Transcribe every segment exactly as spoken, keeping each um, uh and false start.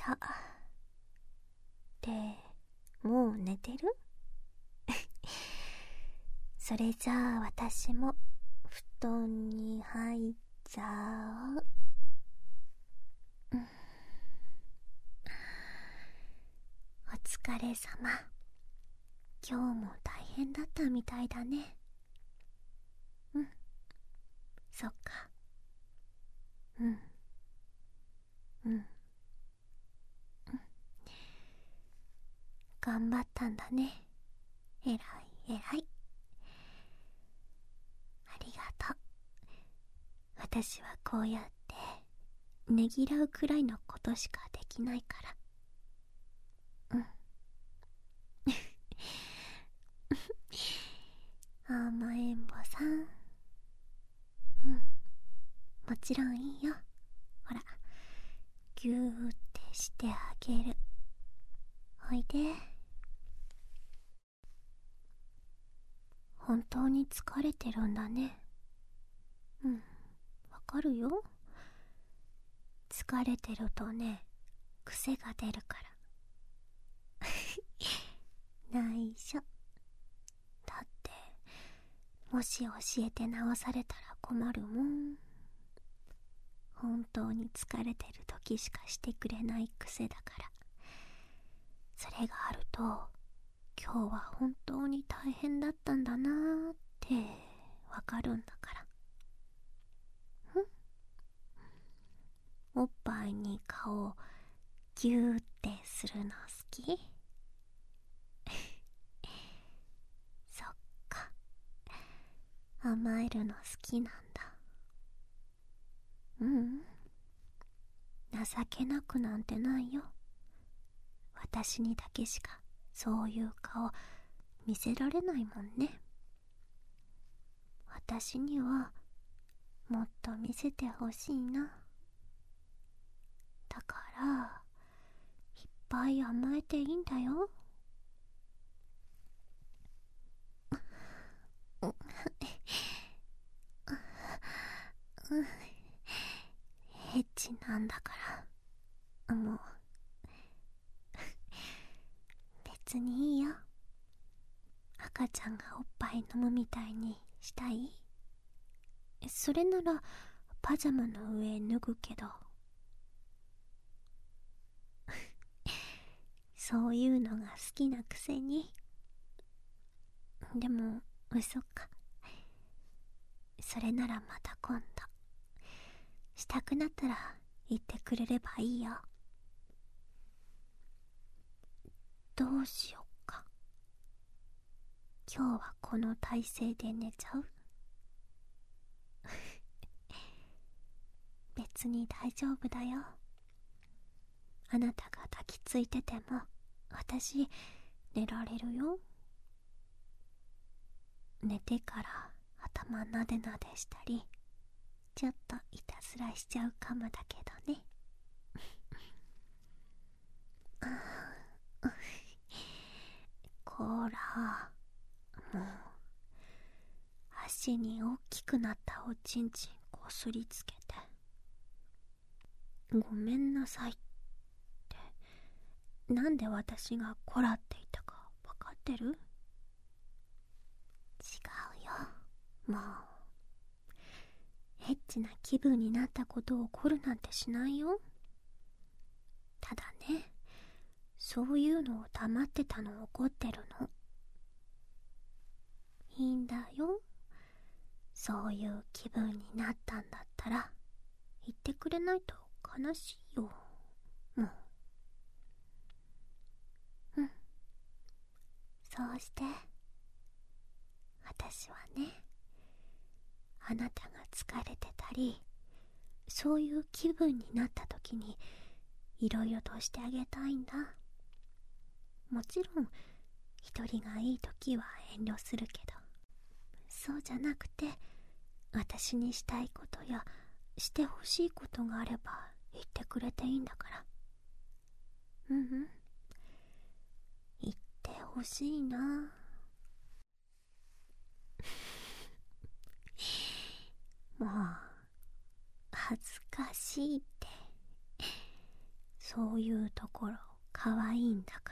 た。で、もう寝てる？それじゃあ私も布団に入っちゃう。うん、お疲れ様。今日も大変だったみたいだね。うん、そっか。うん、うん、うん。頑張ったんだね。えらいえらい。ありがとう。私はこうやってねぎらうくらいのことしかできないから。うん。甘えん坊さん。うん、もちろんいいよ。ほら、ぎゅーってしてあげる。おいで。本当に疲れてるんだね。うん、わかるよ。疲れてるとね、癖が出るから。内緒。だって、もし教えて直されたら困るもん。本当に疲れてる時しかしてくれない癖だから。それがあると、今日は本当に大変だったんだなーってわかるんだから。ん？おっぱいに顔をギューってするの好き？そっか。甘えるの好きなんだ。うん。情けなくなんてないよ。私にだけしかそういう顔見せられないもんね。私にはもっと見せてほしいな。だからいっぱい甘えていいんだよ。エッチなんだからもう別にいいよ。赤ちゃんがおっぱい飲むみたいにしたい？それならパジャマの上脱ぐけど。そういうのが好きなくせに。でも嘘か。それならまた今度したくなったら言ってくれればいいよ。どうしよっか。今日はこの体勢で寝ちゃう？別に大丈夫だよ。あなたが抱きついてても私寝られるよ。寝てから頭なでなでしたりちょっといたずらしちゃうかもだけどね。こら、もう足に大きくなったおちんちんこすりつけてごめんなさいってなんで私がこらっていたか分かってる？違うよ。もうエッチな気分になったことを怒るなんてしないよ。ただね、そういうのを黙ってたの怒ってるの。いいんだよ。そういう気分になったんだったら言ってくれないと悲しいよ。もう。うん。そうして。私はね、あなたが疲れてたりそういう気分になった時にいろいろとしてあげたいんだ。もちろん一人がいい時は遠慮するけど、そうじゃなくて私にしたいことやしてほしいことがあれば言ってくれていいんだから。うんうん、言ってほしいな。もう恥ずかしいって。 そういうところかわいいんだから。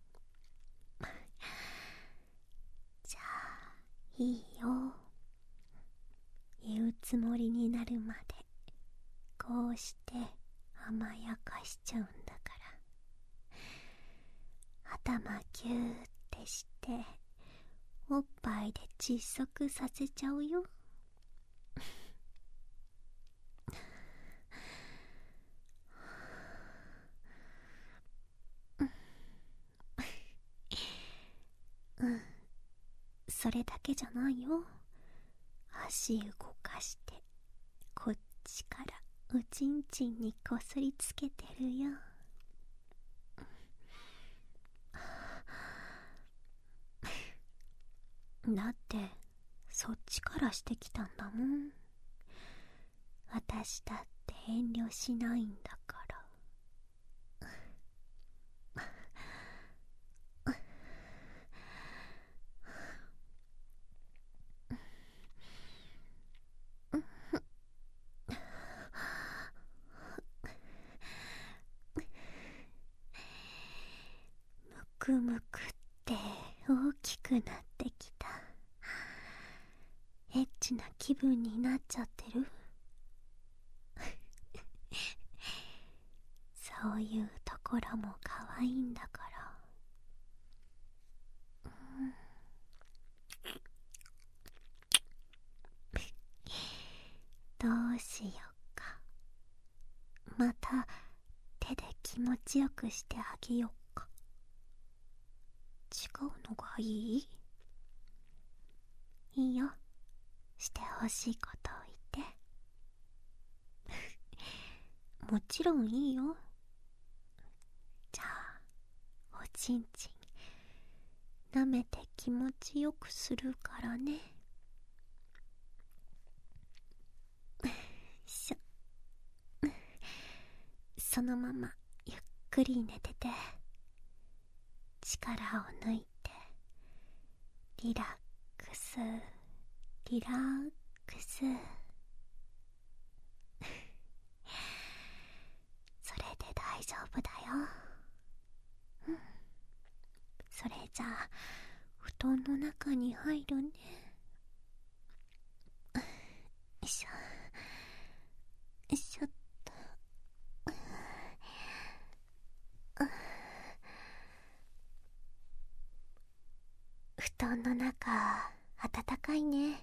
じゃあいいよ。言うつもりになるまでこうして甘やかしちゃうんだから。頭キューってしておっぱいで窒息させちゃうよ。うん、それだけじゃないよ。足動かしてこっちからおちんちんにこすりつけてるよ。だってそっちからしてきたんだもん。私だって遠慮しないんだから。むくむくって大きくなってきた。エッチな気分になっちゃってる。そういうところも可愛いんだから。どうしようか。また手で気持ちよくしてあげようか。違うのがいい？いいよ。してほしいことを言って。もちろんいいよ。じゃあおちんちん舐めて気持ちよくするからね。しょ。そのままゆっくり寝てて、力を抜いてリラックスリラックスそれで大丈夫だよ。うん。それじゃあ布団の中に入るね。よいしょよいしょっと。布団の中暖かいね。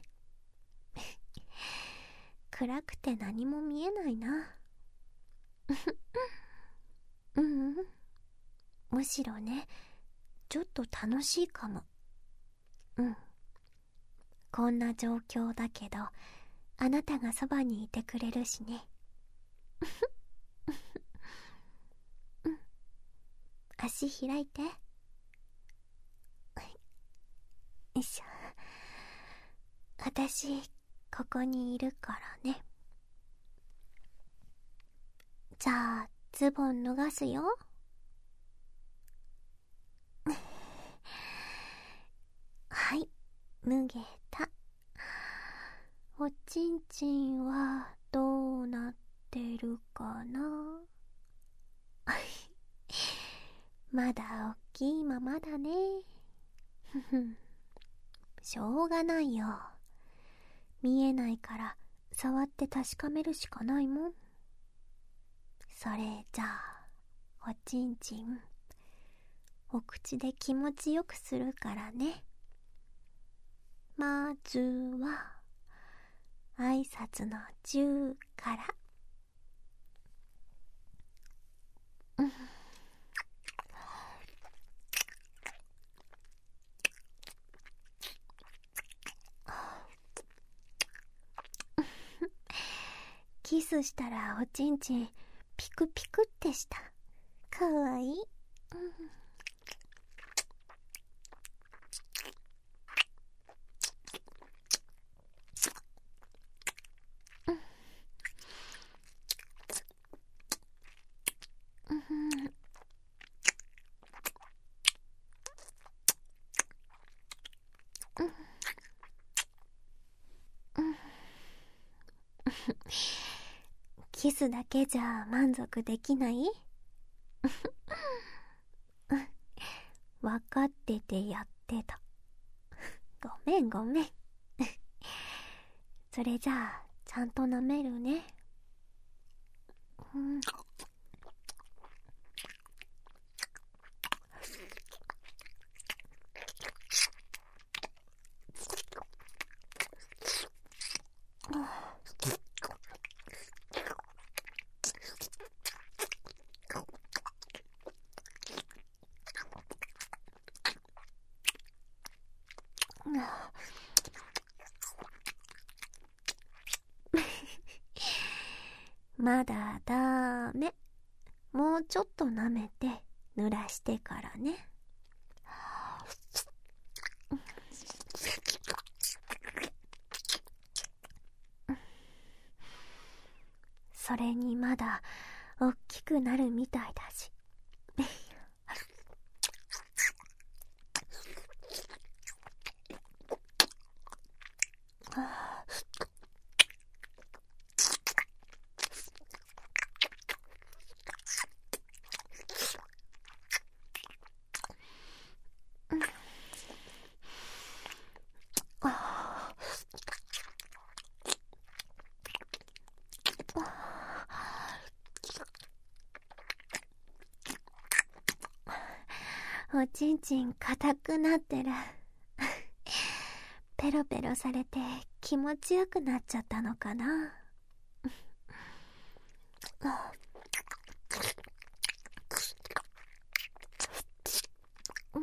暗くて何も見えないな。ううん、むしろね、ちょっと楽しいかも。うん。こんな状況だけどあなたがそばにいてくれるしね。うん。足開いて。よいしょ。私ここにいるからね。じゃあズボン脱がすよ。はい、脱げた。おちんちんはどうなってるかな。まだ大きいままだね。ふふしょうがないよ。見えないから触って確かめるしかないもん。それじゃあおちんちんお口で気持ちよくするからね。まずは挨拶のじゅうから。うんキスしたらおちんちんピクピクってした。かわいい。うんキスだけじゃ満足できない？分かっててやってた。ごめんごめん。それじゃあちゃんと舐めるね。うん。まだダメ。もうちょっと舐めて濡らしてからね。それにまだおっきくなるみたいだし。おちんちん硬くなってる。ペロペロされて気持ちよくなっちゃったのかな。うん。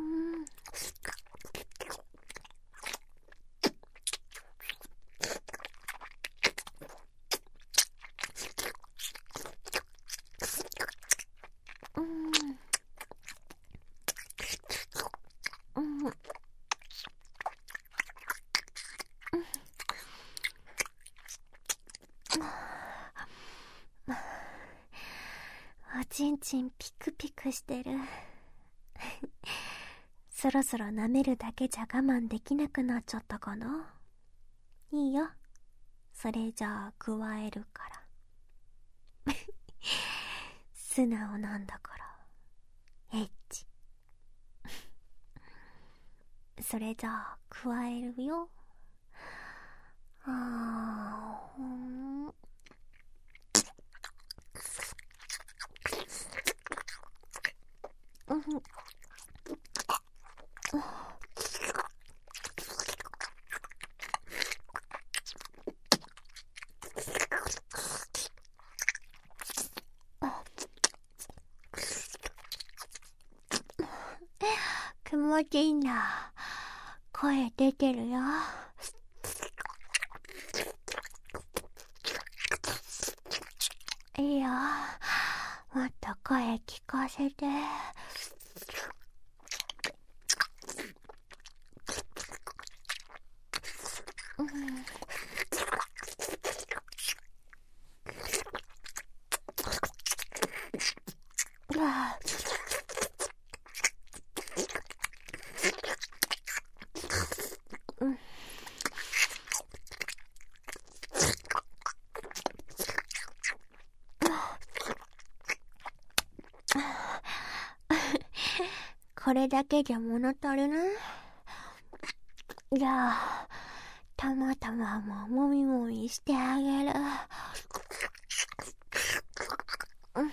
おちんちんピクピクしてる。そろそろ舐めるだけじゃ我慢できなくなっちゃったかな。いいよ。それじゃあ加えるから。素直なんだから。エッチ。それじゃあ加えるよ。あー、ほん。うん。気持ちいいんだ。声出てるよ。いいよ。もっと声聞かせて。うん。ああ。うん。これだけじゃ物足りない？じゃあ、たまたまももみもみしてあげる。うん。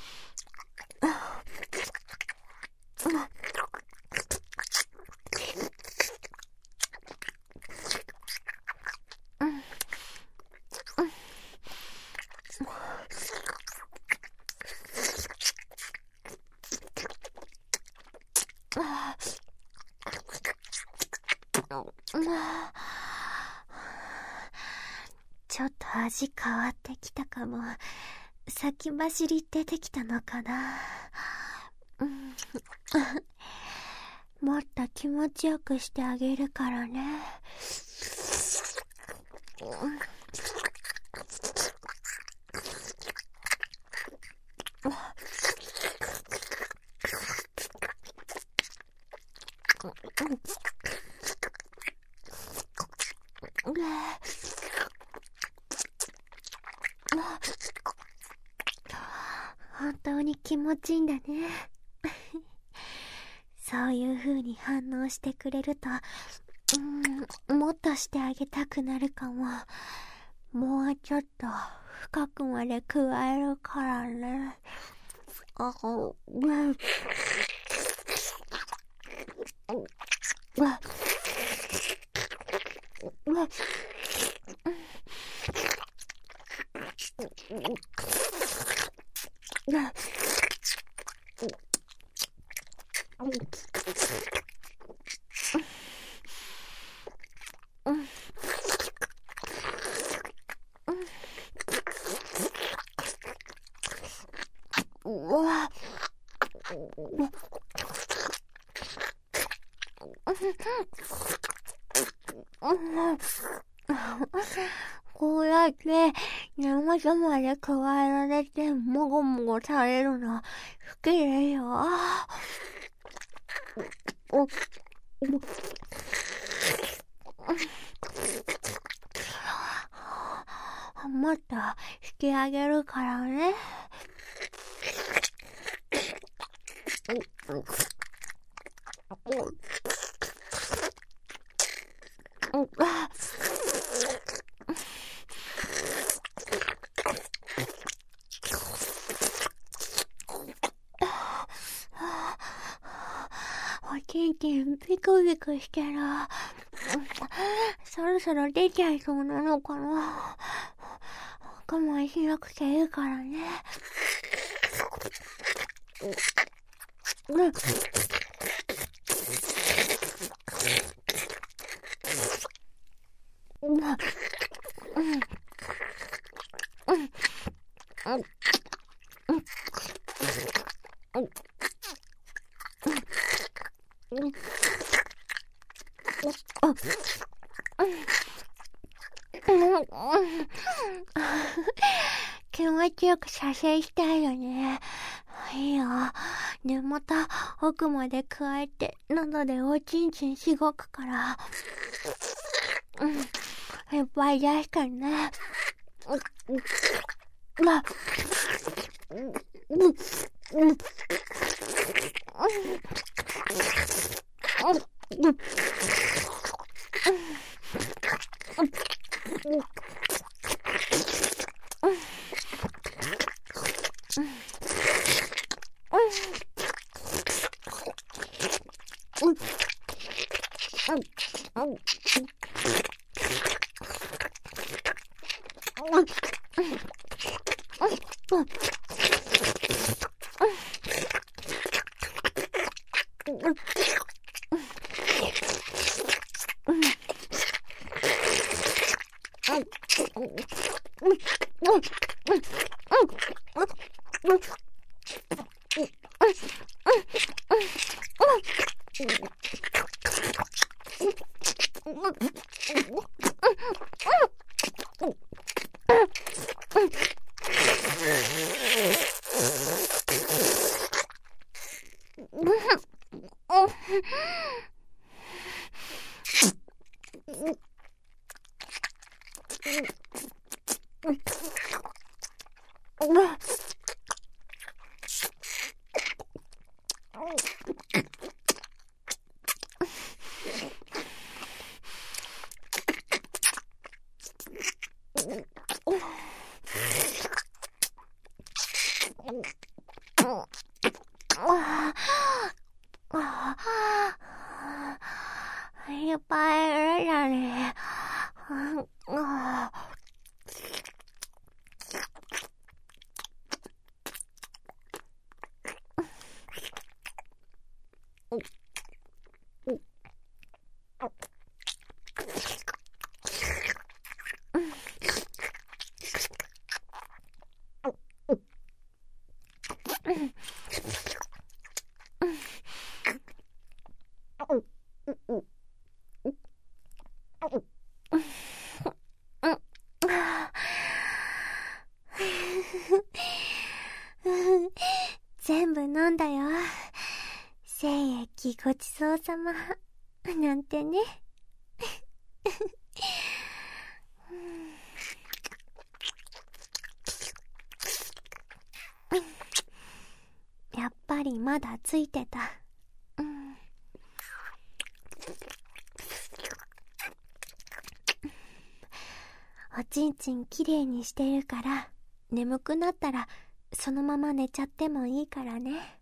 ちょっと味変わってきたかも。先走り出てきたのかな。うん、もっと気持ちよくしてあげるからね。 本当に気持ちいいんだね。そういう風に反応してくれると、うん、もっとしてあげたくなるかも。もうちょっと深くまで加えるからね。あ、うん。うん。うわ、こうやって根元まで加えられてもごもごされるの好きですよ。もっと引き上げるからね。おちんちんピクピクしてる。そろそろ出ちゃいそうなのかな。我慢しなくていいからね。うん。うん。うん。うん。気持ちよく射精したいよね。いいよ。で、また奥まで加えて、喉でおちんちんしごくから。うん。いっぱい出してね。うん。あ。うん。うん。うん。うん。いっぱいいるじゃね。全部飲んだよ。精液ごちそうさま。なんてね。 りまだついてた。うん。おちんちんきれいにしてるから、眠くなったらそのまま寝ちゃってもいいからね。